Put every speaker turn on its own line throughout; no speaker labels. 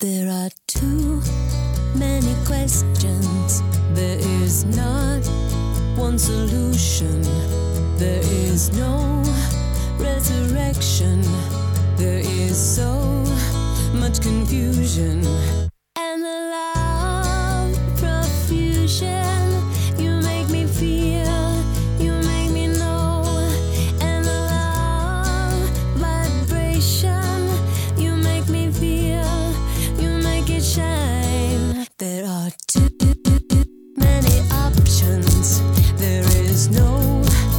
There are too many questions. There is not one solution. There is no resurrection. There is so much confusion and a love profusion. You make me feel, you make me know, and a love vibration. You make me feel, you make it shine. There are too many options. There is no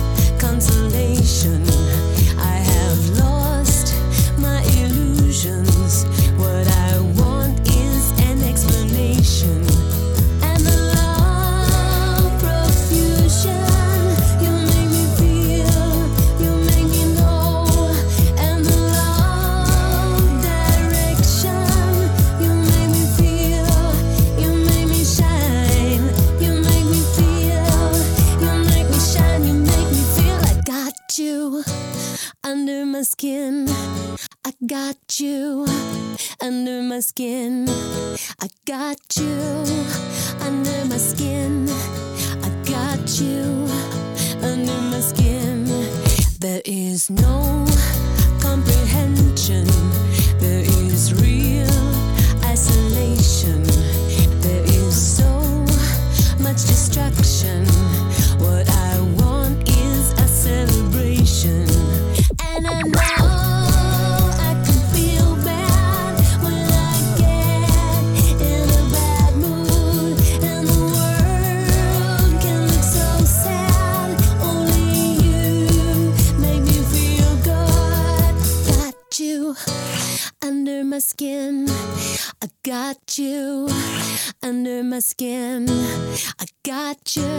consolation. I have lost my illusions. What I want is an explanation and a love profusion. You make me feel, you make me know, and the love direction. You make me feel, you make me shine. You make me feel, you make me shine. You make me feel I got you under my skin. I got you under my skin. I got you under my skin. I got you under my skin. There is no comprehension. There is real isolation. There is so much destruction. What I want is a celebration. And I know I can feel bad when I get in a bad mood, and the world can look so sad. Only you make me feel good. Got you under my skin. I got you under my skin. I got you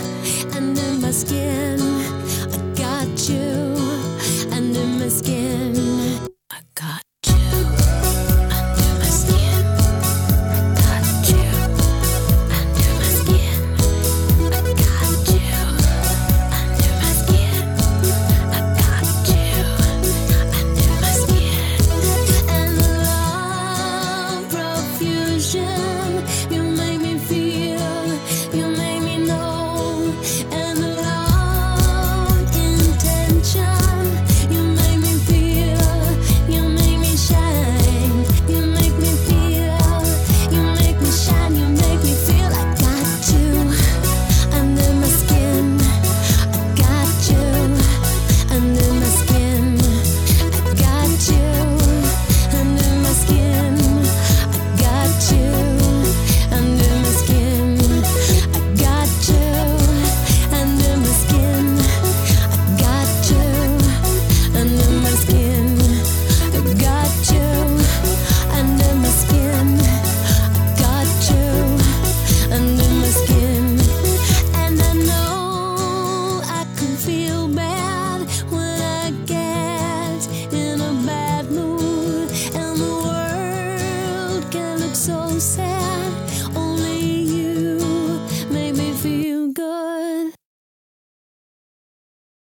under my skin. I got you under my skin.